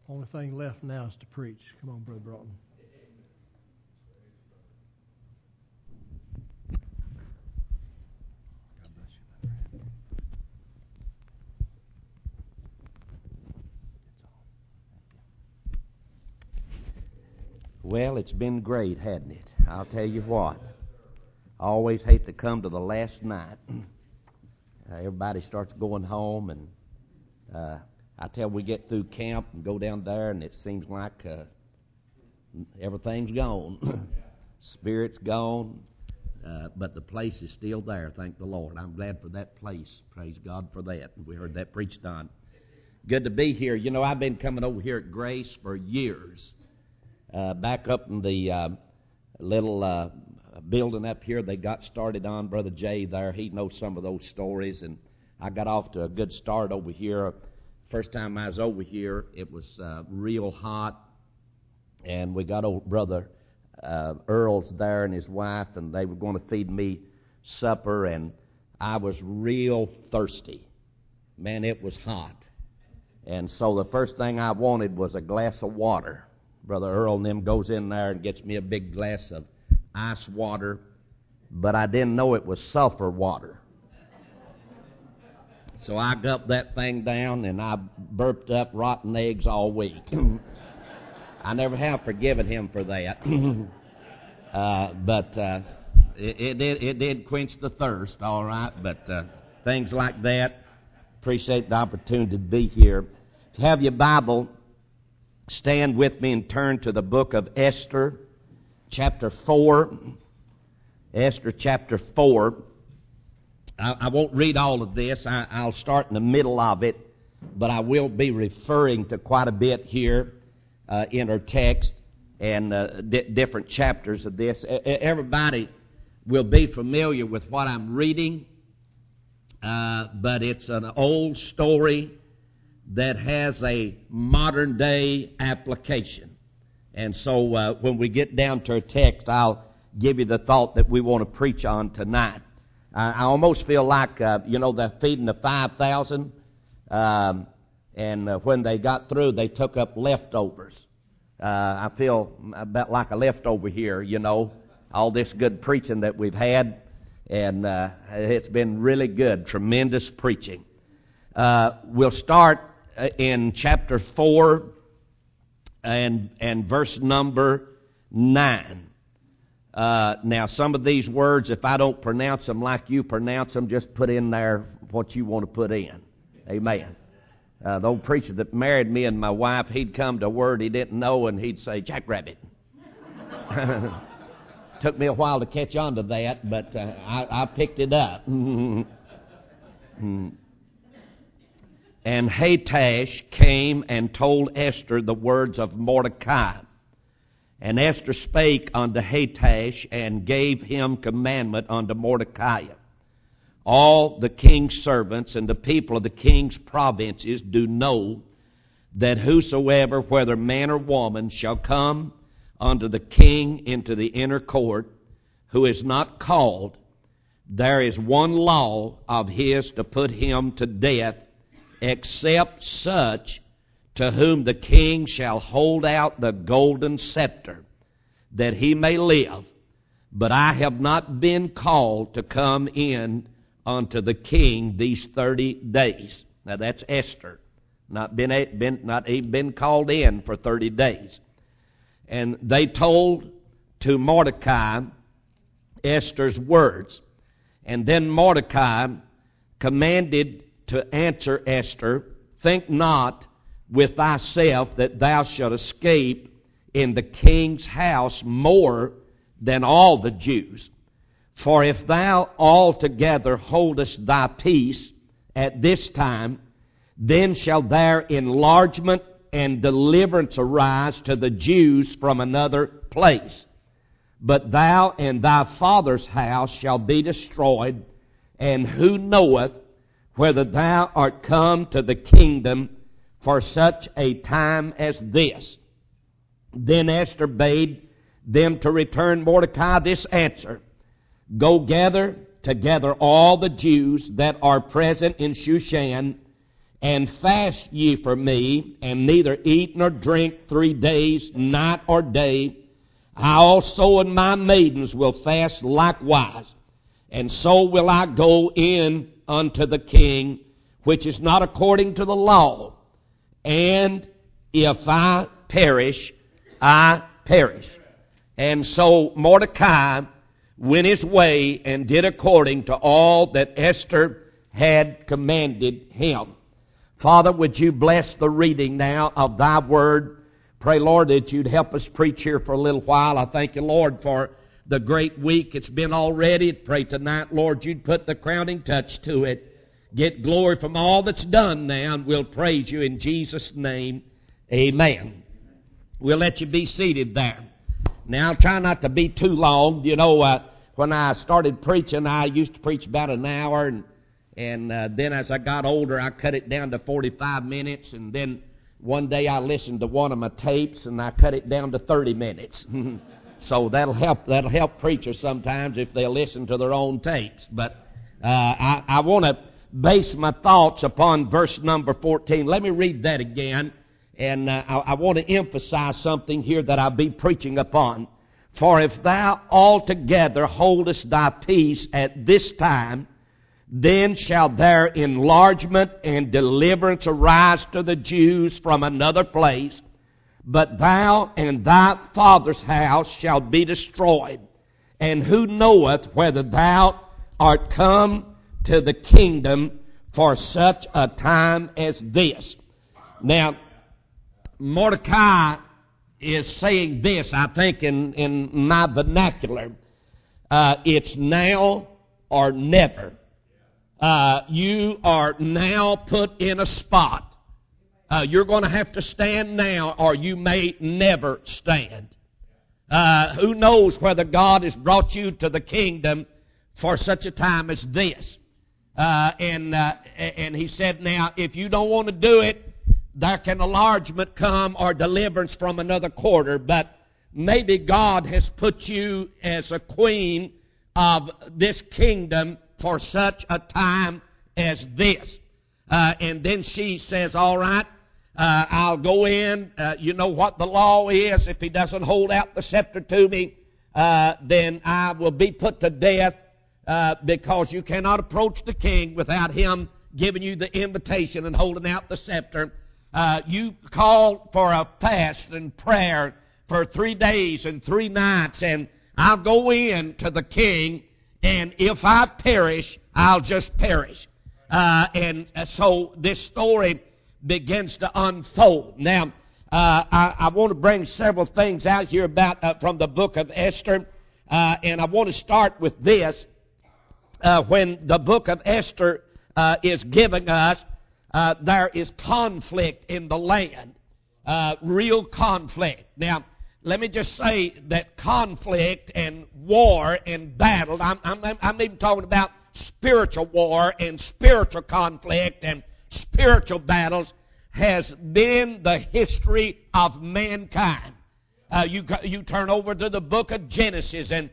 Only thing left now is to preach. Come on, Brother Broughton. God bless you, my friend. Well, it's been great, hasn't it? I'll tell you what. I always hate to come to the last night. Everybody starts going home, and I tell we get through camp and go down there, and it seems like everything's gone. Spirit's gone, but the place is still there, thank the Lord. I'm glad for that place. Praise God for that. We heard that preached on. Good to be here. You know, I've been coming over here at Grace for years. Back up in the little building up here they got started on, Brother Jay there, he knows some of those stories, and I got off to a good start over here. First time I was over here, it was real hot, and we got old Brother Earl's there and his wife, and they were going to feed me supper, and I was real thirsty. Man, it was hot. And so the first thing I wanted was a glass of water. Brother Earl and them goes in there and gets me a big glass of ice water, but I didn't know it was sulfur water. So I gulped that thing down, and I burped up rotten eggs all week. I never have forgiven him for that. But it did quench the thirst, all right. But things like that, appreciate the opportunity to be here. If you have your Bible, stand with me and turn to the book of Esther, chapter 4. Esther chapter 4. I won't read all of this. I'll start in the middle of it, but I will be referring to quite a bit here in our text and different chapters of this. Everybody will be familiar with what I'm reading, but it's an old story that has a modern-day application. And so when we get down to our text, I'll give you the thought that we want to preach on tonight. I almost feel like, they're feeding the 5,000, and when they got through, they took up leftovers. I feel about like a leftover here, all this good preaching that we've had, and it's been really good, tremendous preaching. We'll start in chapter 4 and verse number 9. Now, some of these words, if I don't pronounce them like you pronounce them, just put in there what you want to put in. Amen. The old preacher that married me and my wife, he'd come to a word he didn't know, and he'd say, jackrabbit. Took me a while to catch on to that, but I picked it up. And Hathach came and told Esther the words of Mordecai. And Esther spake unto Hathach, and gave him commandment unto Mordecai. All the king's servants and the people of the king's provinces do know that whosoever, whether man or woman, shall come unto the king into the inner court, who is not called, there is one law of his to put him to death, except such to whom the king shall hold out the golden scepter, that he may live. But I have not been called to come in unto the king these 30 days. Now that's Esther. Not even been called in for 30 days. And they told to Mordecai Esther's words. And then Mordecai commanded to answer Esther, think not with thyself that thou shalt escape in the king's house more than all the Jews. For if thou altogether holdest thy peace at this time, then shall there enlargement and deliverance arise to the Jews from another place. But thou and thy father's house shall be destroyed, and who knoweth whether thou art come to the kingdom for such a time as this? Then Esther bade them to return Mordecai this answer, go gather together all the Jews that are present in Shushan, and fast ye for me, and neither eat nor drink 3 days, night or day. I also and my maidens will fast likewise, and so will I go in unto the king, which is not according to the law. And if I perish, I perish. And so Mordecai went his way and did according to all that Esther had commanded him. Father, would you bless the reading now of thy word? Pray, Lord, that you'd help us preach here for a little while. I thank you, Lord, for the great week it's been already. Pray tonight, Lord, you'd put the crowning touch to it. Get glory from all that's done now, and we'll praise you in Jesus' name. Amen. We'll let you be seated there. Now, I'll try not to be too long. You know, when I started preaching, I used to preach about an hour, and then as I got older, I cut it down to 45 minutes, and then one day I listened to one of my tapes, and I cut it down to 30 minutes. So that'll help preachers sometimes if they listen to their own tapes. But I want to base my thoughts upon verse number 14. Let me read that again. And I want to emphasize something here that I'll be preaching upon. For if thou altogether holdest thy peace at this time, then shall their enlargement and deliverance arise to the Jews from another place. But thou and thy father's house shall be destroyed. And who knoweth whether thou art come to the kingdom for such a time as this? Now, Mordecai is saying this, I think, in my vernacular. It's now or never. You are now put in a spot. You're going to have to stand now, or you may never stand. Who knows whether God has brought you to the kingdom for such a time as this? And he said, now, if you don't want to do it, there can enlargement come or deliverance from another quarter, but maybe God has put you as a queen of this kingdom for such a time as this. And then she says, all right, I'll go in. You know what the law is. If he doesn't hold out the scepter to me, then I will be put to death, because you cannot approach the king without him giving you the invitation and holding out the scepter. You call for a fast and prayer for 3 days and 3 nights, and I'll go in to the king, and if I perish, I'll just perish. And so this story begins to unfold. Now, I want to bring several things out here about from the book of Esther, and I want to start with this. When the book of Esther is giving us, there is conflict in the land, real conflict. Now, let me just say that conflict and war and battle, I'm even talking about spiritual war and spiritual conflict and spiritual battles, has been the history of mankind. You turn over to the book of Genesis, and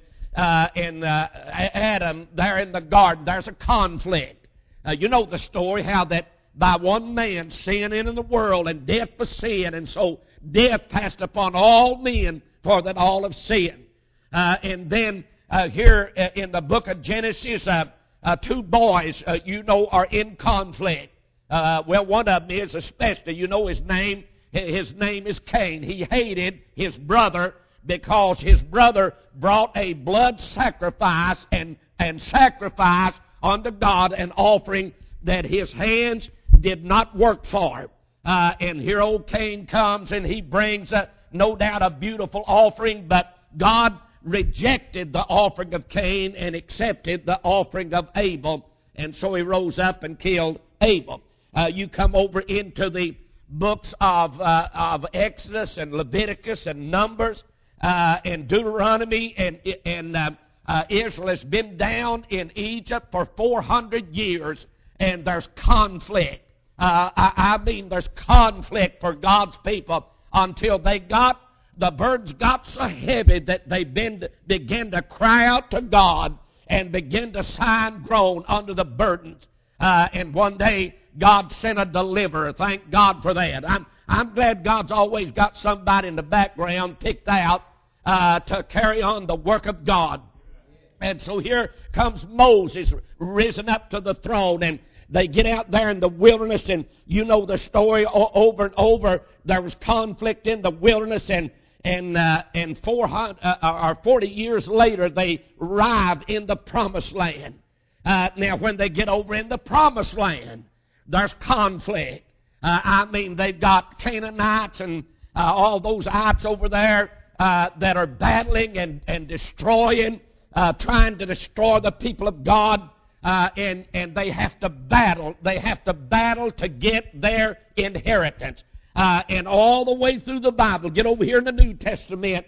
Adam, there in the garden, there's a conflict. You know the story, how that by one man sin entered the world, and death was sin, and so death passed upon all men, for that all have sinned. And then here in the book of Genesis, 2 boys, are in conflict. Well, one of them is especially, his name. His name is Cain. He hated his brother because his brother brought a blood sacrifice and sacrificed unto God an offering that his hands did not work for. And here old Cain comes, and he brings, no doubt, a beautiful offering, but God rejected the offering of Cain and accepted the offering of Abel. And so he rose up and killed Abel. You come over into the books of Exodus and Leviticus and Numbers and Deuteronomy, and Israel has been down in Egypt for 400 years, and there's conflict. I mean, there's conflict for God's people until the burdens got so heavy that they began to cry out to God and begin to sigh and groan under the burdens. And one day, God sent a deliverer. Thank God for that. I'm glad God's always got somebody in the background picked out to carry on the work of God. And so here comes Moses risen up to the throne, and they get out there in the wilderness, and you know the story over and over. There was conflict in the wilderness, and 40 years later they arrived in the promised land. Now when they get over in the promised land, there's conflict. They've got Canaanites and all those ites over there that are battling and destroying, trying to destroy the people of God, and they have to battle. They have to battle to get their inheritance. And all the way through the Bible, get over here in the New Testament,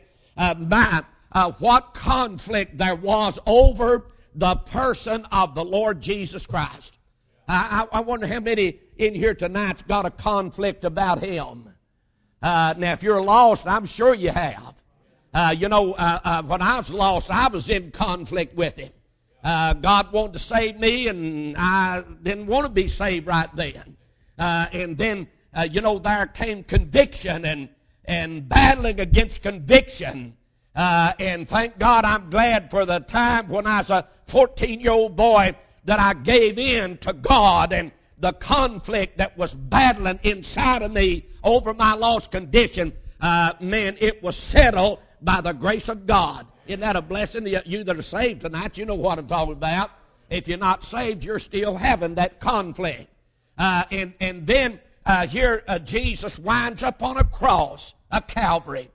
what conflict there was over the person of the Lord Jesus Christ. I wonder how many in here tonight's got a conflict about Him. Now, if you're lost, I'm sure you have. When I was lost, I was in conflict with Him. God wanted to save me, and I didn't want to be saved right then. And then, there came conviction and battling against conviction. And thank God I'm glad for the time when I was a 14-year-old boy that I gave in to God, and the conflict that was battling inside of me over my lost condition, it was settled by the grace of God. Isn't that a blessing? You that are saved tonight, you know what I'm talking about. If you're not saved, you're still having that conflict. And then Jesus winds up on a cross, a Calvary,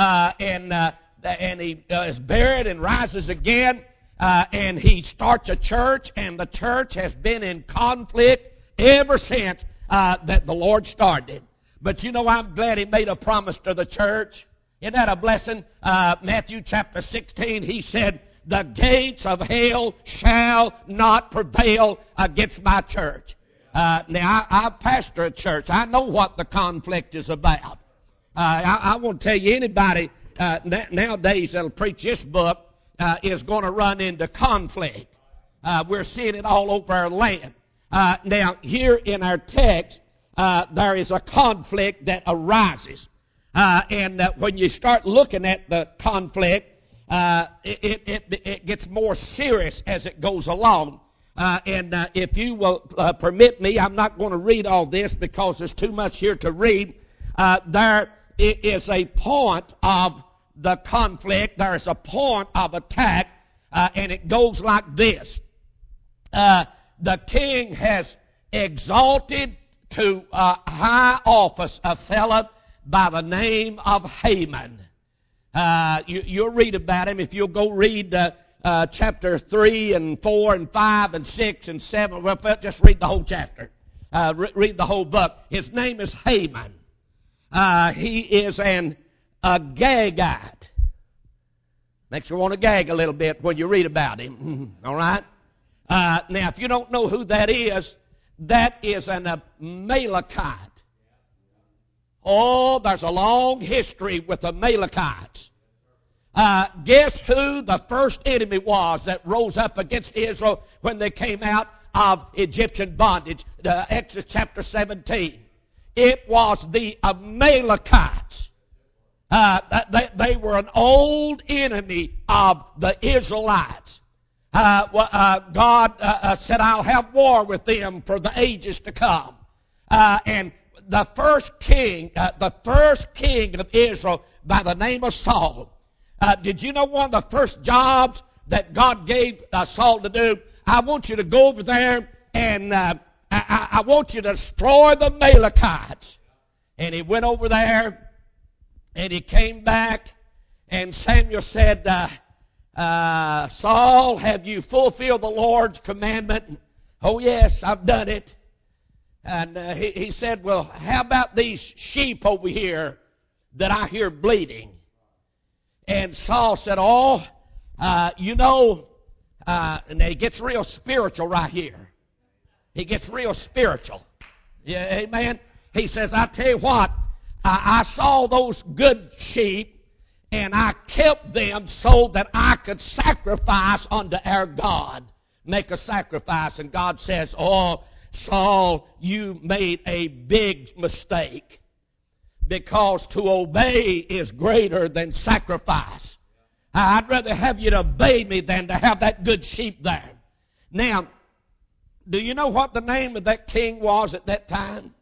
and He is buried and rises again, and He starts a church, and the church has been in conflict ever since that the Lord started. But I'm glad He made a promise to the church. Isn't that a blessing? Matthew chapter 16, He said, the gates of hell shall not prevail against my church. Now, I pastor a church. I know what the conflict is about. I won't tell you anybody nowadays that'll preach this book is going to run into conflict. We're seeing it all over our land. Now, here in our text, there is a conflict that arises. And when you start looking at the conflict, it gets more serious as it goes along. If you will permit me, I'm not going to read all this because there's too much here to read. There is a point of the conflict. There is a point of attack, and it goes like this. The king has exalted to high office a fellow by the name of Haman. You'll read about him if you'll go read chapter 3 and 4 and 5 and 6 and 7. Well, just read the whole chapter. Read the whole book. His name is Haman. He is an Agagite. Makes you want to gag a little bit when you read about him. All right? Now, if you don't know who that is an Amalekite. Oh, there's a long history with the Amalekites. Guess who the first enemy was that rose up against Israel when they came out of Egyptian bondage? Exodus chapter 17. It was the Amalekites. They were an old enemy of the Israelites. God said, I'll have war with them for the ages to come. And the first king of Israel by the name of Saul. Did you know one of the first jobs that God gave Saul to do? I want you to go over there and I want you to destroy the Amalekites. And he went over there and he came back and Samuel said, Saul, have you fulfilled the Lord's commandment? Oh yes, I've done it. And he said, well, how about these sheep over here that I hear bleeding? And Saul said, and he gets real spiritual right here. He gets real spiritual. Yeah, amen? He says, I tell you what, I saw those good sheep, and I kept them so that I could sacrifice unto our God. Make a sacrifice. And God says, Saul, you made a big mistake, because to obey is greater than sacrifice. I'd rather have you to obey me than to have that good sheep there. Now, do you know what the name of that king was at that time?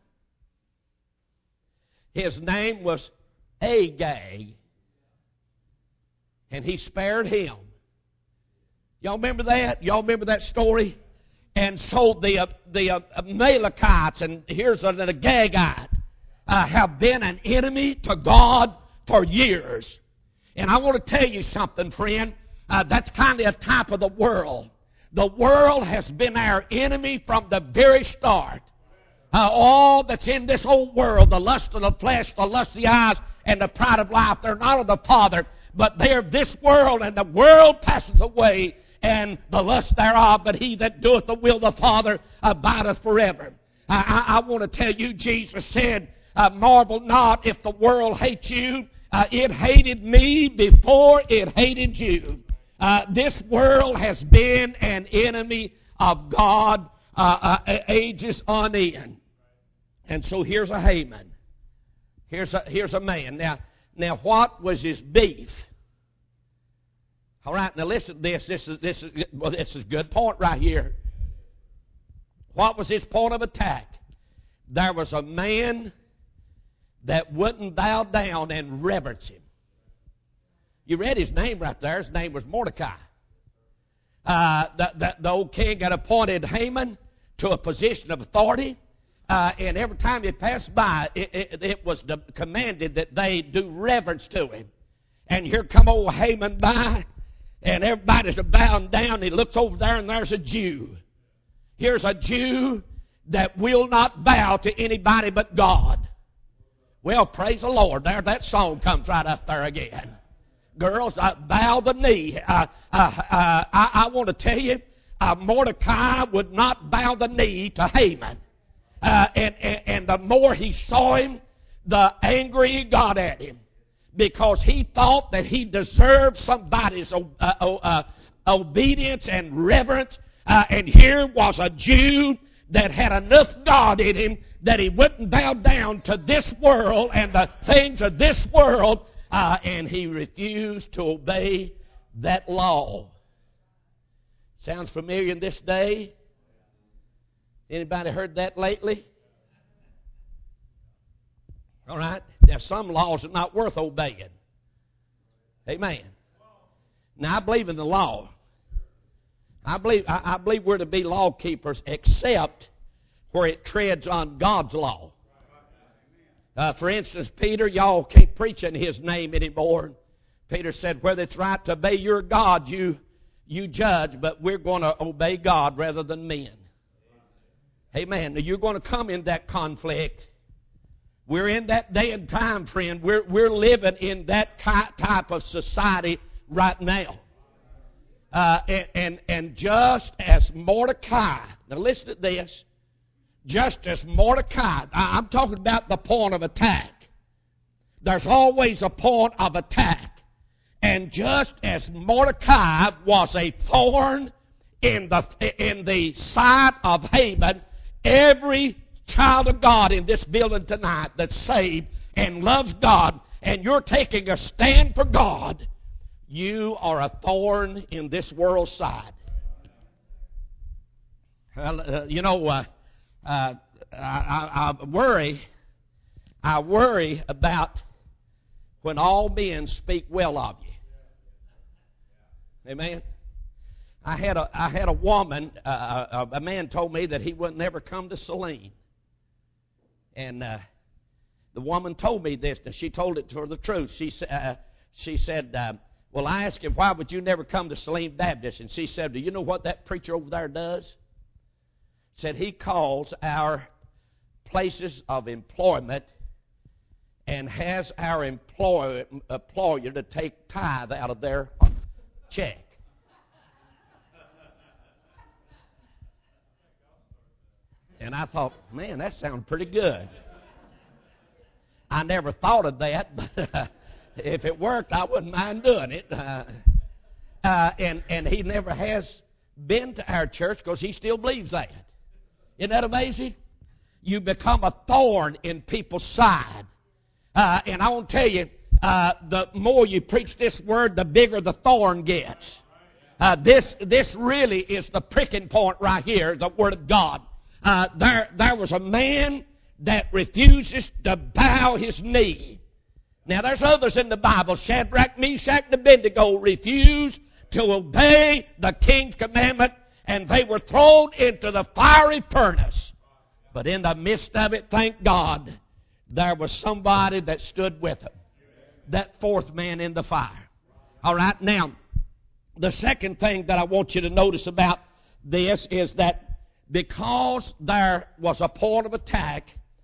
His name was Agag, and he spared him. Y'all remember that? Y'all remember that story? And so the Amalekites, and here's an Agagite, have been an enemy to God for years. And I want to tell you something, friend. That's kind of a type of the world. The world has been our enemy from the very start. All that's in this old world, the lust of the flesh, the lust of the eyes, and the pride of life, they're not of the Father, but they're this world, and the world passes away, and the lust thereof, but he that doeth the will of the Father abideth forever. I want to tell you, Jesus said, marvel not if the world hates you. It hated me before it hated you. This world has been an enemy of God ages on end. And so here's a Haman. Here's a man. Now what was his beef? All right, now listen to this. This is a good point right here. What was his point of attack? There was a man that wouldn't bow down and reverence him. You read his name right there. His name was Mordecai. The old king had appointed Haman to a position of authority, and every time he passed by, it was commanded that they do reverence to him. And here come old Haman by, and everybody's bowing down. He looks over there, and there's a Jew. Here's a Jew that will not bow to anybody but God. Well, praise the Lord. There, that song comes right up there again. Girls, bow the knee. I want to tell you, Mordecai would not bow the knee to Haman. And the more he saw him, the angrier he got at him. Because he thought that he deserved somebody's obedience and reverence. And here was a Jew that had enough God in him that he wouldn't bow down to this world and the things of this world, and he refused to obey that law. Sounds familiar in this day? Anybody heard that lately? All right. There's some laws that are not worth obeying. Amen. Now, I believe in the law. I believe we're to be law keepers except where it treads on God's law. For instance, Peter, y'all can't preach in his name anymore. Peter said, whether it's right to obey your God, you judge, but we're going to obey God rather than men. Amen. Now, you're going to come in that conflict. We're in that day and time, friend. We're living in that type of society right now. And just as Mordecai, now listen to this, just as Mordecai, I'm talking about the point of attack. There's always a point of attack. And just as Mordecai was a thorn in the side of Haman, every child of God in this building tonight that's saved and loves God, and you're taking a stand for God, you are a thorn in this world's side. I worry about when all men speak well of you. Amen. I had a woman. A man told me that he would never come to Saline, and the woman told me this, and she told it for the truth. She said, well, I asked him, why would you never come to Saline Baptist? And she said, do you know what that preacher over there does? Said he calls our places of employment and has our employer to take tithe out of their check. And I thought, man, that sounds pretty good. I never thought of that, but if it worked, I wouldn't mind doing it. And he never has been to our church because he still believes that. Isn't that amazing? You become a thorn in people's side. And I want to tell you, the more you preach this word, the bigger the thorn gets. This really is the pricking point right here, the Word of God. There was a man that refuses to bow his knee. Now, there's others in the Bible. Shadrach, Meshach, and Abednego refused to obey the king's commandment, and they were thrown into the fiery furnace. But in the midst of it, thank God, there was somebody that stood with them. That fourth man in the fire. All right, now, the second thing that I want you to notice about this is that because there was a point of attack,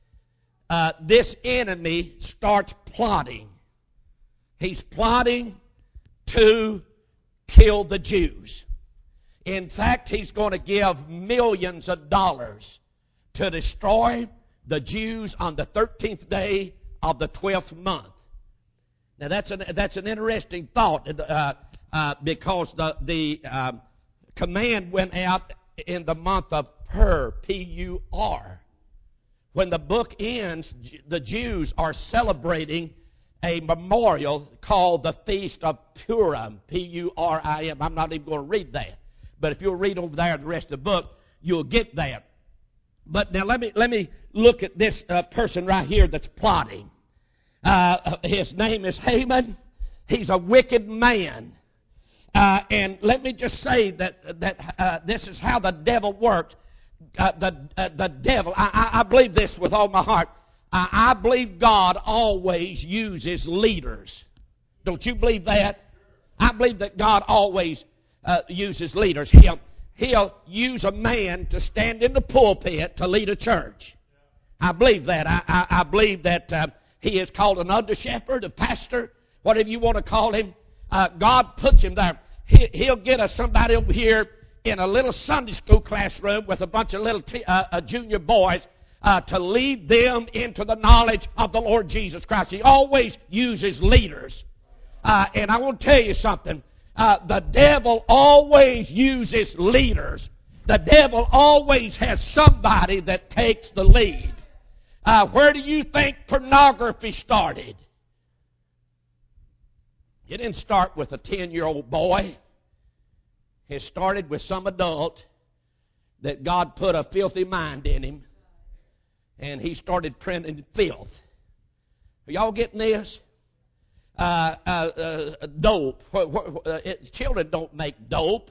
this enemy starts plotting. He's plotting to kill the Jews. In fact, he's going to give millions of dollars to destroy the Jews on the 13th day of the 12th month. Now, that's an interesting thought because the command went out in the month of Pur, P-U-R. When the book ends, the Jews are celebrating a memorial called the Feast of Purim, P-U-R-I-M. I'm not even going to read that. But if you'll read over there the rest of the book, you'll get that. But now let me look at this person right here that's plotting. His name is Haman. He's a wicked man. And let me just say that this is how the devil works. The devil, I believe this with all my heart. I believe God always uses leaders. Don't you believe that? I believe that God always uses leaders. He'll use a man to stand in the pulpit to lead a church. I believe that. I believe that he is called an under-shepherd, a pastor, whatever you want to call him. God puts him there. He'll get somebody over here in a little Sunday school classroom with a bunch of little junior boys to lead them into the knowledge of the Lord Jesus Christ. He always uses leaders. And I want to tell you something. The devil always uses leaders. The devil always has somebody that takes the lead. Where do you think pornography started? It didn't start with a 10-year-old boy. It started with some adult that God put a filthy mind in him, and he started printing filth. Are y'all getting this? Dope. Children don't make dope.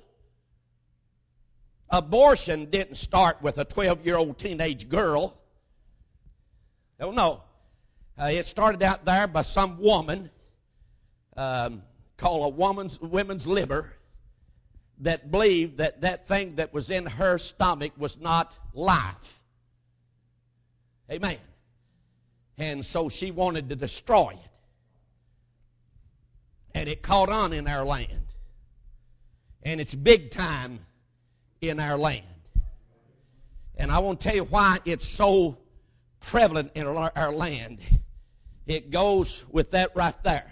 Abortion didn't start with a 12-year-old teenage girl. Oh, no. It started out there by some woman called a women's liver that believed that thing that was in her stomach was not life. Amen. And so she wanted to destroy it. And it caught on in our land. And it's big time in our land. And I want to tell you why it's so prevalent in our land. It goes with that right there.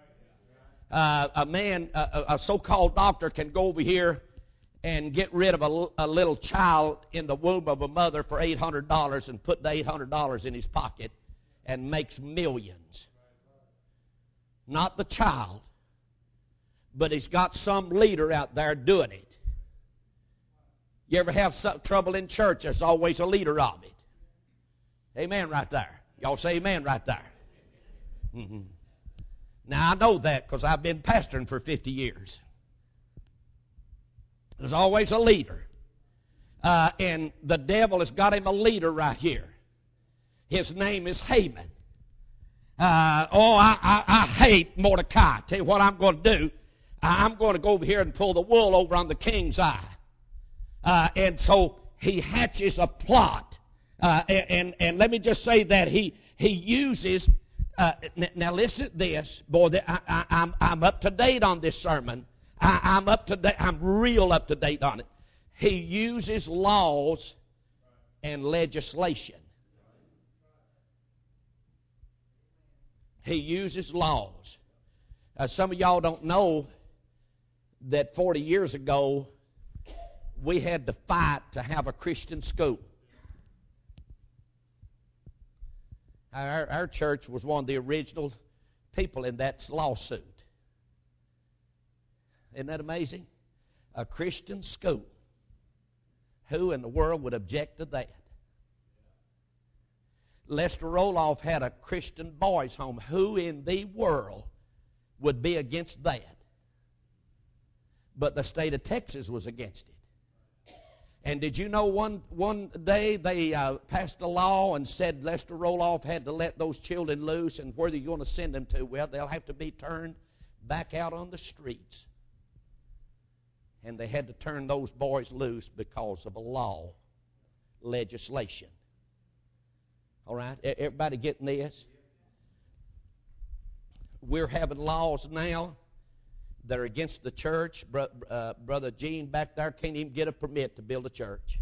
A so-called doctor can go over here and get rid of a little child in the womb of a mother for $800 and put the $800 in his pocket and makes millions. Not the child, but he's got some leader out there doing it. You ever have some trouble in church, there's always a leader of it. Amen right there. Y'all say amen right there. Mm-hmm. Now, I know that because I've been pastoring for 50 years. There's always a leader. And the devil has got him a leader right here. His name is Haman. I hate Mordecai. Tell you what I'm going to do. I'm going to go over here and pull the wool over on the king's eye. And so he hatches a plot. And let me just say that he uses... now listen to this. Boy, I'm up to date on this sermon. I'm up to date. I'm real up to date on it. He uses laws and legislation. He uses laws. Some of y'all don't know that 40 years ago we had to fight to have a Christian school. Our church was one of the original people in that lawsuit. Isn't that amazing? A Christian school. Who in the world would object to that? Lester Roloff had a Christian boys' home. Who in the world would be against that? But the state of Texas was against it. And did you know one day they passed a law and said Lester Roloff had to let those children loose, and where are you going to send them to? Well, they'll have to be turned back out on the streets. And they had to turn those boys loose because of a law, legislation. All right? Everybody getting this? We're having laws now that are against the church. Brother Gene back there can't even get a permit to build a church.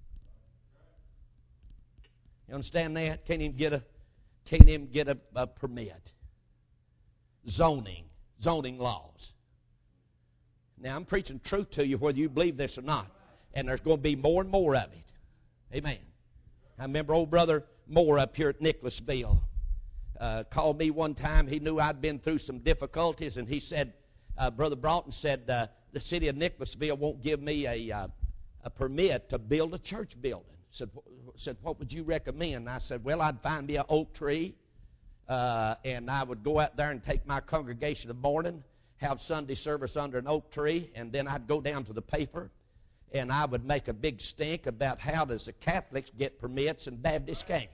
You understand that? Can't even get a permit. Zoning laws. Now, I'm preaching truth to you whether you believe this or not. And there's going to be more and more of it. Amen. I remember old Brother Moore up here at Nicholasville called me one time. He knew I'd been through some difficulties, and he said, Brother Broughton said, the city of Nicholasville won't give me a permit to build a church building. Said, what would you recommend? I said, well, I'd find me an oak tree, and I would go out there and take my congregation in the morning, have Sunday service under an oak tree, and then I'd go down to the paper, and I would make a big stink about how does the Catholics get permits and Baptists can't.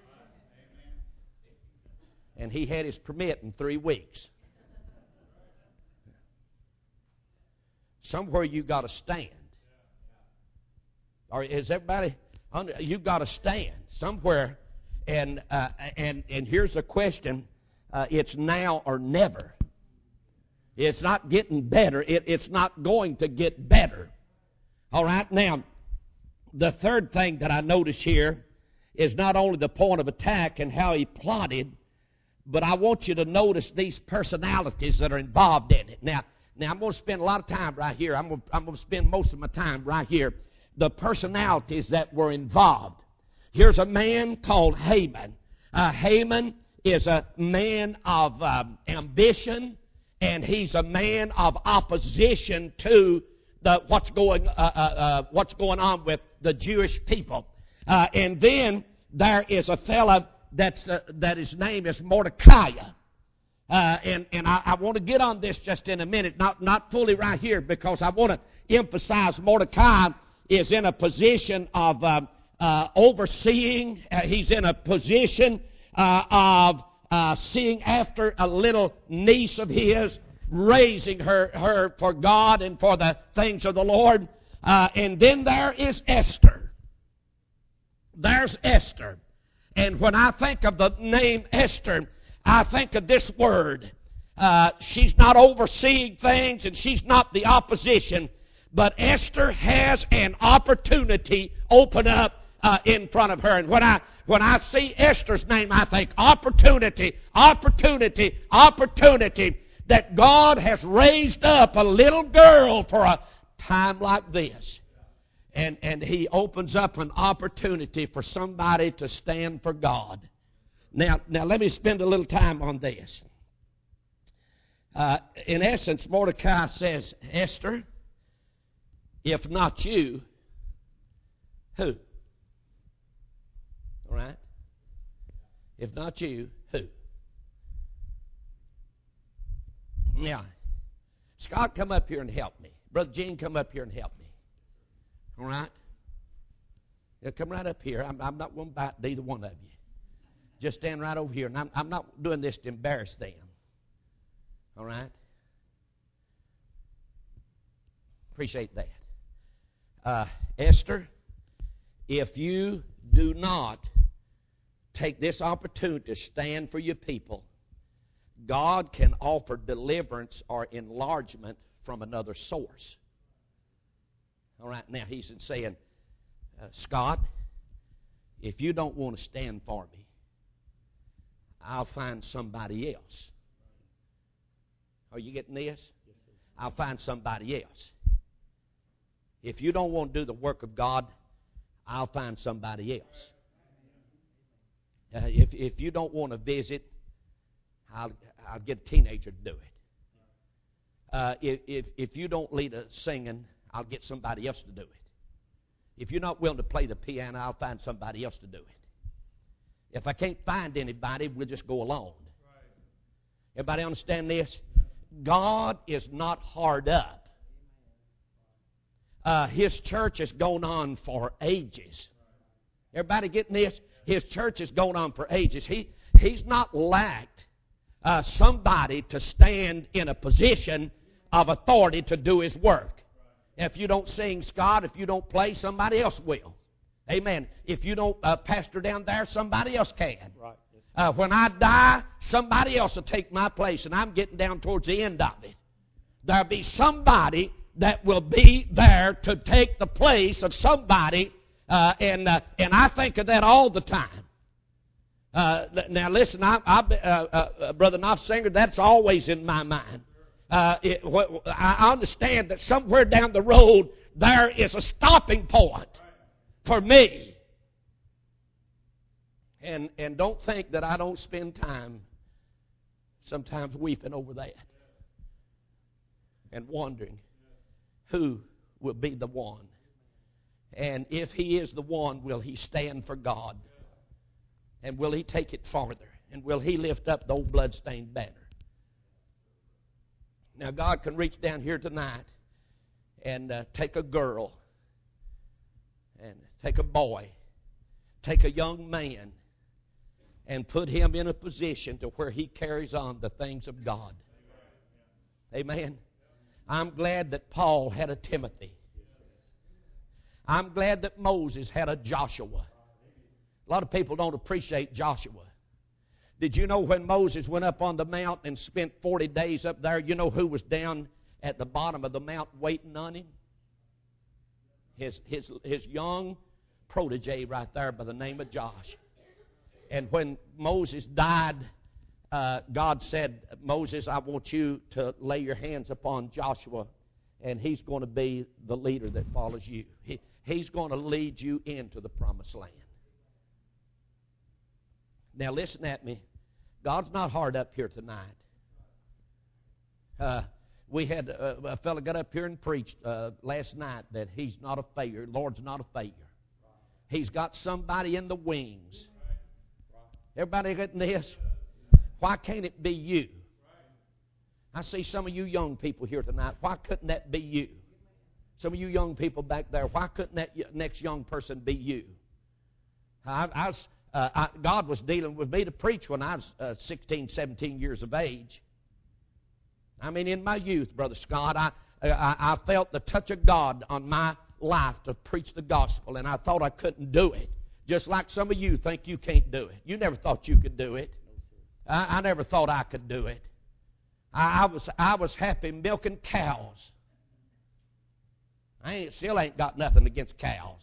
And he had his permit in 3 weeks. Somewhere you got to stand. Or is everybody under? You've got to stand somewhere. And here's the question: it's now or never. It's not getting better. It's not going to get better. All right? Now, the third thing that I notice here is not only the point of attack and how he plotted, but I want you to notice these personalities that are involved in it. Now I'm going to spend a lot of time right here. I'm going to spend most of my time right here. The personalities that were involved. Here's a man called Haman. Haman is a man of ambition, and he's a man of opposition to what's going on with the Jewish people. And then there is a fellow that his name is Mordecai. And I want to get on this just in a minute, not fully right here, because I want to emphasize Mordecai is in a position of overseeing. He's in a position of seeing after a little niece of his, raising her for God and for the things of the Lord. And then there is Esther. There's Esther. And when I think of the name Esther, I think of this word. She's not overseeing things, and she's not the opposition. But Esther has an opportunity open up in front of her. And when I see Esther's name, I think opportunity, opportunity, opportunity. That God has raised up a little girl for a time like this. And He opens up an opportunity for somebody to stand for God. Now let me spend a little time on this. In essence, Mordecai says, Esther, if not you, who? All right? If not you, who? Now, Scott, come up here and help me. Brother Gene, come up here and help me. All right? Now, come right up here. I'm not going to bite either one of you. Just stand right over here. And I'm not doing this to embarrass them. All right? Appreciate that. Esther, if you do not take this opportunity to stand for your people, God can offer deliverance or enlargement from another source. All right, now he's saying, Scott, if you don't want to stand for me, I'll find somebody else. Are you getting this? I'll find somebody else. If you don't want to do the work of God, I'll find somebody else. If you don't want to visit, I'll get a teenager to do it. If you don't lead a singing, I'll get somebody else to do it. If you're not willing to play the piano, I'll find somebody else to do it. If I can't find anybody, we'll just go alone. Everybody understand this? God is not hard up. His church has gone on for ages. Everybody getting this? His church has gone on for ages. He's not lacked somebody to stand in a position of authority to do His work. If you don't sing, Scott, if you don't play, somebody else will. Amen. If you don't pastor down there, somebody else can. Right. When I die, somebody else will take my place, and I'm getting down towards the end of it. There'll be somebody that will be there to take the place of somebody, and I think of that all the time. Now listen, Brother Knopfsinger, that's always in my mind. I understand that somewhere down the road there is a stopping point for me. And don't think that I don't spend time sometimes weeping over that and wondering who will be the one. And if He is the one, will He stand for God? And will He take it farther? And will He lift up the old bloodstained banner? Now, God can reach down here tonight and take a girl and take a boy, take a young man, and put him in a position to where he carries on the things of God. Amen. I'm glad that Paul had a Timothy. I'm glad that Moses had a Joshua. A lot of people don't appreciate Joshua. Did you know when Moses went up on the mount and spent 40 days up there, you know who was down at the bottom of the mount waiting on him? His young protege right there by the name of Josh. And when Moses died, God said, Moses, I want you to lay your hands upon Joshua, and he's going to be the leader that follows you. He's going to lead you into the promised land. Now listen at me. God's not hard up here tonight. We had a fellow got up here and preached last night that he's not a failure. Lord's not a failure. He's got somebody in the wings. Everybody getting this? Why can't it be you? I see some of you young people here tonight. Why couldn't that be you? Some of you young people back there, why couldn't that next young person be you? God was dealing with me to preach when I was 16, 17 years of age. I mean, in my youth, Brother Scott, I felt the touch of God on my life to preach the gospel, and I thought I couldn't do it. Just like some of you think you can't do it. You never thought you could do it. I never thought I could do it. I was happy milking cows. I still ain't got nothing against cows.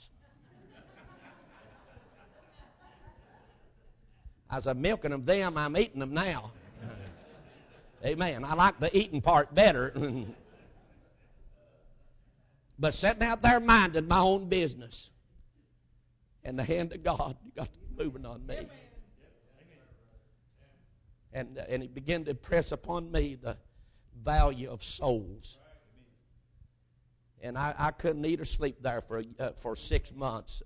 As I'm milking them then, I'm eating them now. Amen. I like the eating part better. But sitting out there minding my own business. And the hand of God got to moving on me. And He began to impress upon me the value of souls. And I couldn't eat or sleep there for 6 months.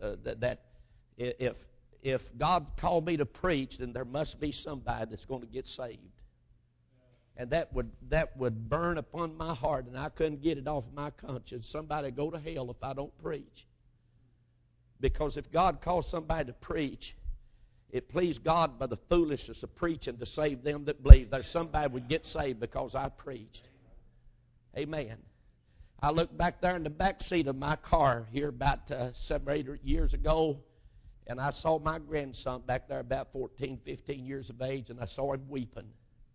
If God called me to preach, then there must be somebody that's going to get saved. And that would burn upon my heart, and I couldn't get it off my conscience. Somebody go to hell if I don't preach. Because if God calls somebody to preach, it pleased God by the foolishness of preaching to save them that believe. There's somebody would get saved because I preached. Amen. I looked back there in the back seat of my car here about 7 or 8 years ago, and I saw my grandson back there about 14, 15 years of age, and I saw him weeping.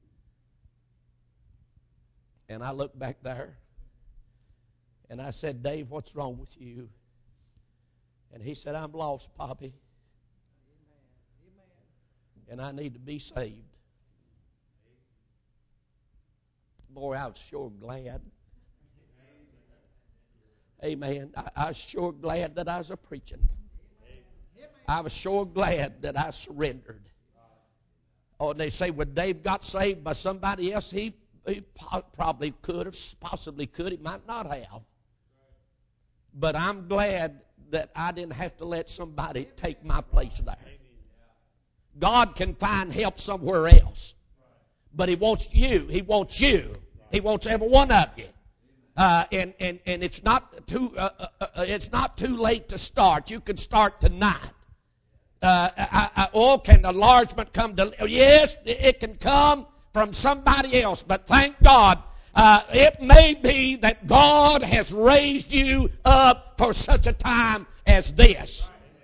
And I looked back there, and I said, Dave, what's wrong with you? And he said, I'm lost, Poppy. And I need to be saved. Boy, I was sure glad. Amen. I was sure glad that I was a preaching. I was sure glad that I surrendered. or they say, well, Dave got saved by somebody else. He probably could have, possibly could. He might not have. But I'm glad that I didn't have to let somebody take my place there. God can find help somewhere else. But He wants you. He wants you. He wants every one of you. And it's not too late to start. You can start tonight. Can enlargement come to? Yes, it can come from somebody else. But thank God, it may be that God has raised you up for such a time as this.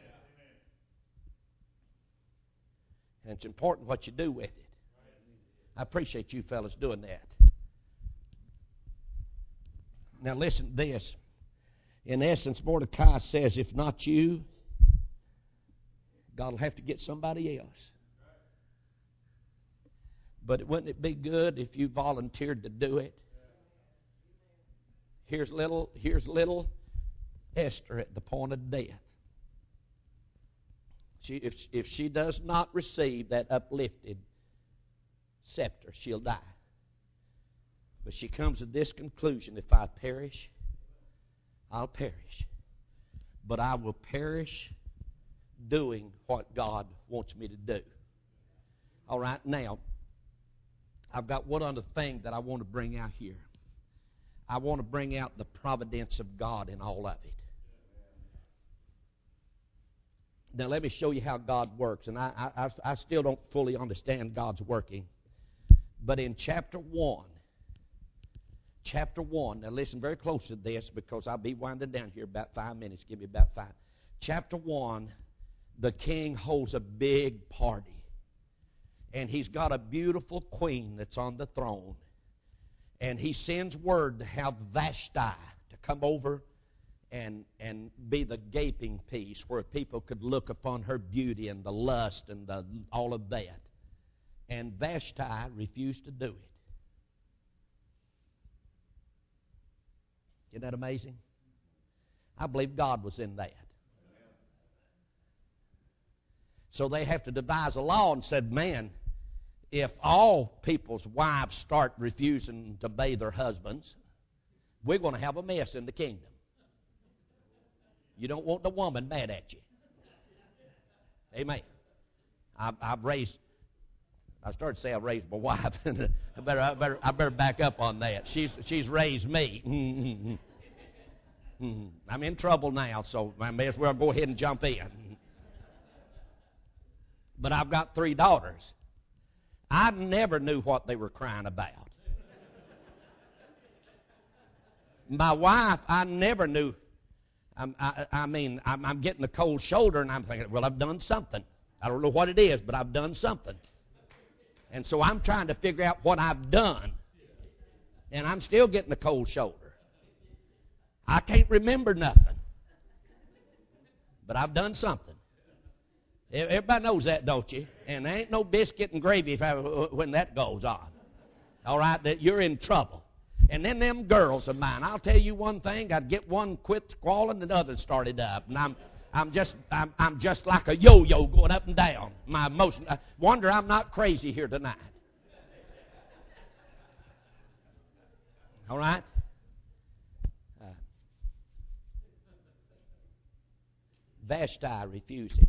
And it's important what you do with it. I appreciate you fellas doing that. Now listen to this. In essence, Mordecai says, if not you, God will have to get somebody else. But wouldn't it be good if you volunteered to do it? Here's little Esther at the point of death. If she does not receive that uplifted scepter, she'll die. But she comes to this conclusion: if I perish, I'll perish. But I will perish doing what God wants me to do. All right, now, I've got one other thing that I want to bring out here. I want to bring out the providence of God in all of it. Now, let me show you how God works. And I still don't fully understand God's working. But in chapter 1, now listen very close to this, because I'll be winding down here about 5 minutes. Give me about 5. Chapter 1, the king holds a big party. And he's got a beautiful queen that's on the throne. And he sends word to have Vashti to come over and be the gaping piece where people could look upon her beauty and the lust and all of that. And Vashti refused to do it. Isn't that amazing? I believe God was in that. So they have to devise a law and said, man, if all people's wives start refusing to obey their husbands, we're going to have a mess in the kingdom. You don't want the woman mad at you. Amen. I started to say I raised my wife. I better back up on that. She's raised me. I'm in trouble now, so I may as well go ahead and jump in. But I've got 3 daughters. I never knew what they were crying about. My wife, I never knew. I'm getting a cold shoulder, and I'm thinking, well, I've done something. I don't know what it is, but I've done something. And so I'm trying to figure out what I've done. And I'm still getting a cold shoulder. I can't remember nothing. But I've done something. Everybody knows that, don't you? And there ain't no biscuit and gravy when that goes on. All right? That you're in trouble. And then them girls of mine, I'll tell you one thing, I'd get one quit squalling and the other started up. And I'm just like a yo-yo going up and down. My emotion. I wonder I'm not crazy here tonight. All right? Vashti refuses.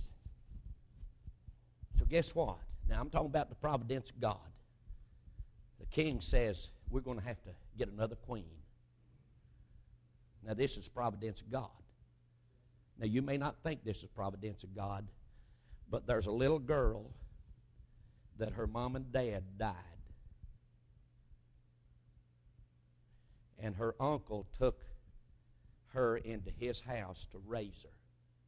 So guess what? Now I'm talking about the providence of God. The king says, we're going to have to get another queen. Now this is providence of God. Now you may not think this is providence of God, but there's a little girl that her mom and dad died. And her uncle took her into his house to raise her.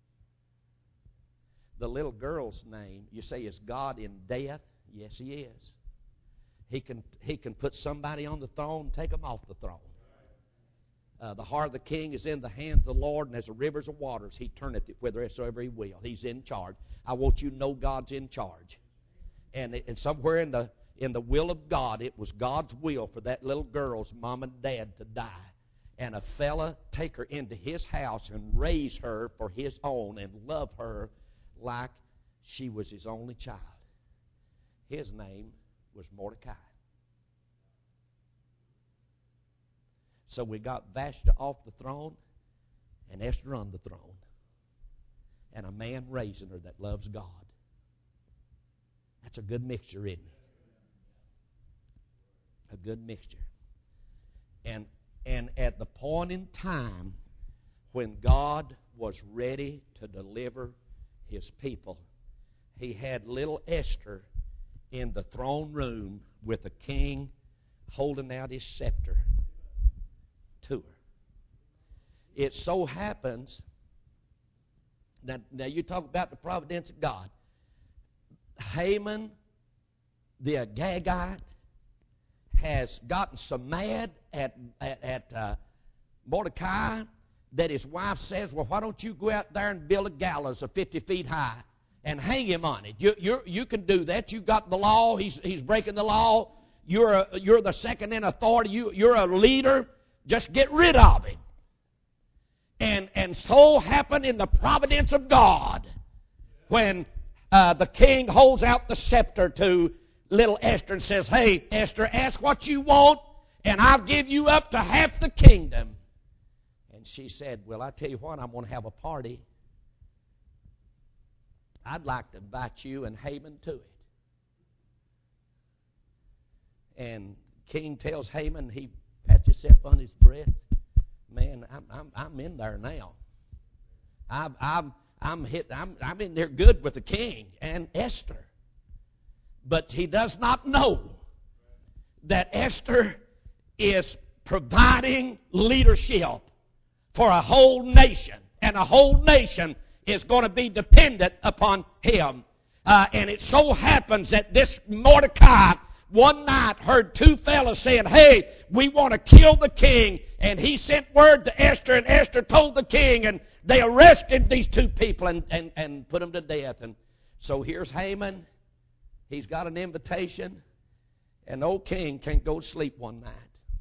The little girl's name, you say, is God in death? Yes, He is. He can put somebody on the throne and take them off the throne. The heart of the king is in the hand of the Lord, and as the rivers of waters, He turneth it whithersoever He will. He's in charge. I want you to know God's in charge. And somewhere in the will of God, it was God's will for that little girl's mom and dad to die. And a fella take her into his house and raise her for his own and love her like she was his only child. His name was Mordecai. So we got Vashti off the throne and Esther on the throne. And a man raising her that loves God. That's a good mixture, isn't it? A good mixture. And at the point in time when God was ready to deliver His people, He had little Esther in the throne room with the king holding out his scepter to her. It so happens, now you talk about the providence of God. Haman, the Agagite, has gotten so mad at Mordecai that his wife says, well, why don't you go out there and build a gallows of 50 feet high and hang him on it? You can do that. You got the law. He's breaking the law. You're the second in authority. You're a leader. Just get rid of him. And so happened in the providence of God when the king holds out the scepter to little Esther and says, hey, Esther, ask what you want, and I'll give you up to half the kingdom. And she said, well, I tell you what, I'm going to have a party. I'd like to invite you and Haman to it. And the king tells Haman, he pats himself on his breast. Man, I'm in there now. I'm in there good with the king and Esther. But he does not know that Esther is providing leadership for a whole nation. And a whole nation is going to be dependent upon him. And it so happens that this Mordecai one night heard two fellows saying, hey, we want to kill the king. And he sent word to Esther, and Esther told the king, and they arrested these two people and put them to death. And so here's Haman. He's got an invitation, and the old king can't go to sleep one night.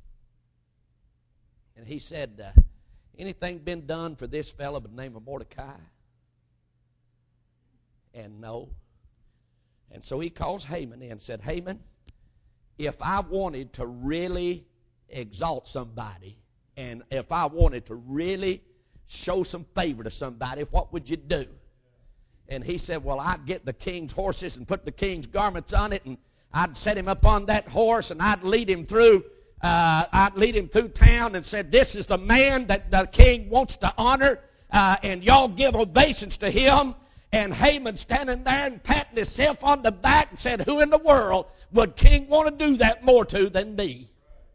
And he said, anything been done for this fellow by the name of Mordecai? And no. And so he calls Haman in and said, Haman, if I wanted to really exalt somebody, and if I wanted to really show some favor to somebody, what would you do? And he said, well, I'd get the king's horses and put the king's garments on it, and I'd set him up on that horse, and I'd lead him through town and said, this is the man that the king wants to honor, and y'all give obeisance to him. And Haman standing there and patting himself on the back and said, who in the world would king want to do that more to than me?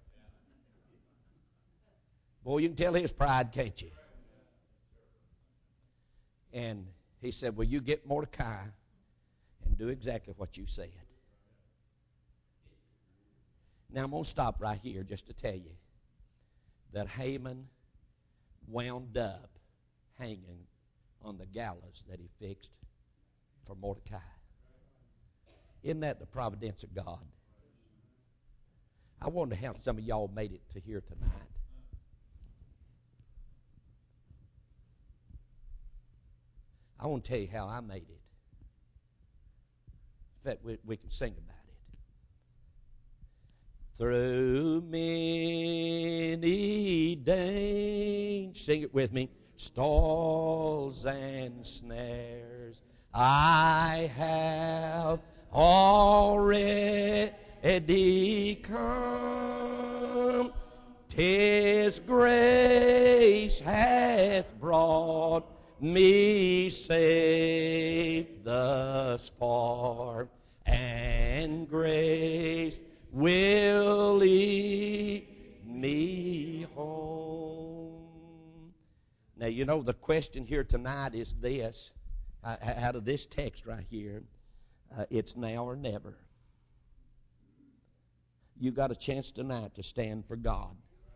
Boy, you can tell his pride, can't you? And he said, well, you get Mordecai and do exactly what you said. Now, I'm going to stop right here just to tell you that Haman wound up hanging on the gallows that he fixed for Mordecai. Isn't that the providence of God? I wonder how some of y'all made it to here tonight. I want to tell you how I made it. In fact, we can sing about it. Through many dangers, sing it with me, stalls and snares, I have already come. 'Tis grace hath brought me safe thus far, and grace will lead me home. Now, you know, the question here tonight is this, out of this text right here, it's now or never. You got a chance tonight to stand for God.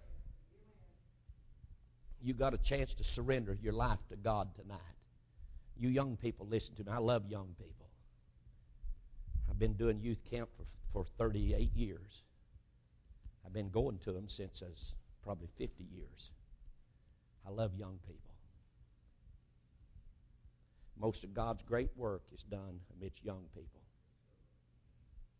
You got a chance to surrender your life to God tonight. You young people, listen to me. I love young people. I've been doing youth camp for 38 years. I've been going to them since I was probably 50 years. I love young people. Most of God's great work is done amidst young people.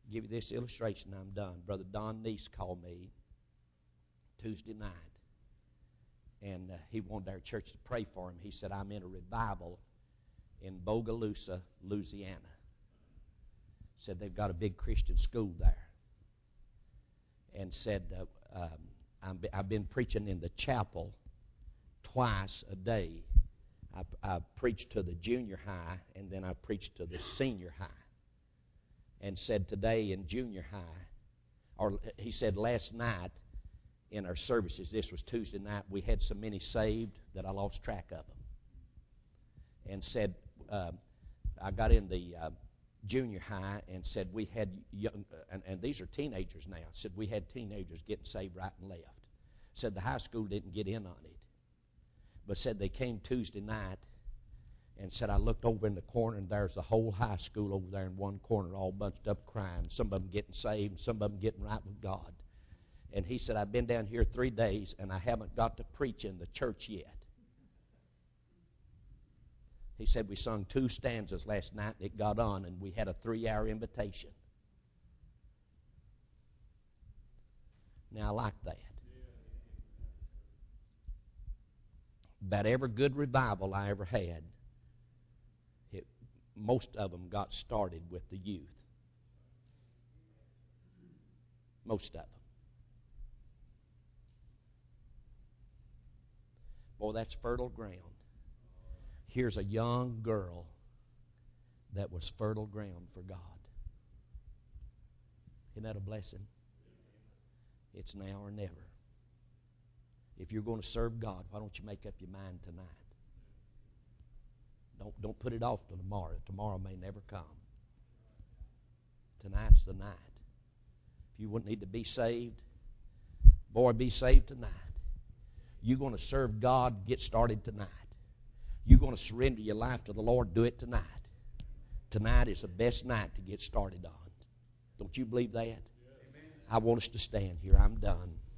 give you this illustration, I'm done. Brother Don Neese called me Tuesday night, and he wanted our church to pray for him. He said, I'm in a revival in Bogalusa, Louisiana. Said they've got a big Christian school there. And said, I've been preaching in the chapel twice a day. I preached to the junior high, and then I preached to the senior high. And said today in junior high, or he said last night in our services, this was Tuesday night, we had so many saved that I lost track of them. And said, I got in the junior high and said we had young, and these are teenagers now, said we had teenagers getting saved right and left. Said the high school didn't get in on it. But said they came Tuesday night and said I looked over in the corner and there's the whole high school over there in one corner all bunched up crying. Some of them getting saved, some of them getting right with God. And he said, I've been down here 3 days and I haven't got to preach in the church yet. He said we sung 2 stanzas last night and it got on and we had a 3-hour invitation. Now I like that. About every good revival I ever had, most of them got started with the youth. Most of them. Boy, that's fertile ground. Here's a young girl that was fertile ground for God. Isn't that a blessing? It's now or never. If you're going to serve God, why don't you make up your mind tonight? Don't put it off till tomorrow. Tomorrow may never come. Tonight's the night. If you wouldn't need to be saved, boy, be saved tonight. You're going to serve God, get started tonight. You're going to surrender your life to the Lord, do it tonight. Tonight is the best night to get started on. Don't you believe that? I want us to stand here. I'm done.